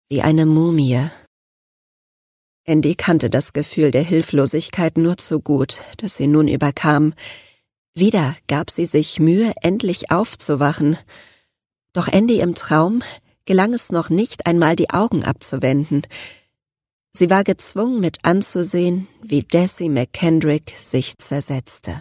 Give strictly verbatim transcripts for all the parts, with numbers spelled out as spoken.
wie eine Mumie. Andy kannte das Gefühl der Hilflosigkeit nur zu gut, das sie nun überkam. Wieder gab sie sich Mühe, endlich aufzuwachen. Doch Andy im Traum gelang es noch nicht einmal, die Augen abzuwenden. Sie war gezwungen, mit anzusehen, wie Dessie McKendrick sich zersetzte.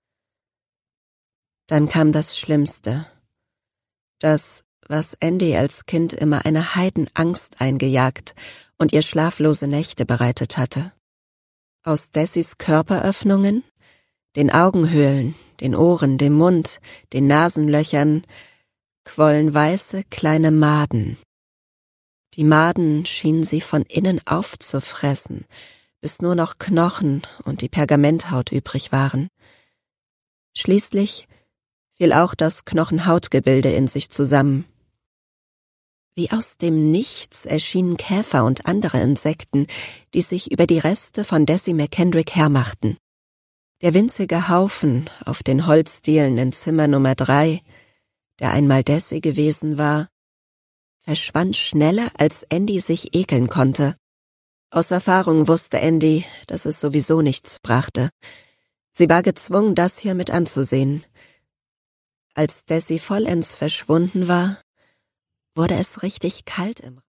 Dann kam das Schlimmste. Das, was Andy als Kind immer eine Heidenangst eingejagt und ihr schlaflose Nächte bereitet hatte. Aus Dessies Körperöffnungen, den Augenhöhlen, den Ohren, dem Mund, den Nasenlöchern, quollen weiße kleine Maden. Die Maden schienen sie von innen aufzufressen, bis nur noch Knochen und die Pergamenthaut übrig waren. Schließlich fiel auch das Knochenhautgebilde in sich zusammen. Wie aus dem Nichts erschienen Käfer und andere Insekten, die sich über die Reste von Dessie McKendrick hermachten. Der winzige Haufen auf den Holzdielen in Zimmer Nummer drei, der einmal Dessie gewesen war, verschwand schneller, als Andy sich ekeln konnte. Aus Erfahrung wusste Andy, dass es sowieso nichts brachte. Sie war gezwungen, das hier mit anzusehen. Als Dessie vollends verschwunden war, wurde es richtig kalt im